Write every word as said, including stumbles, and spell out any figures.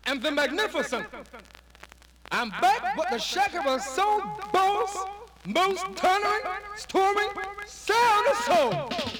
and the magnificent. I'm back with the shaker of soul, boss, most thundering, storming sound of soul.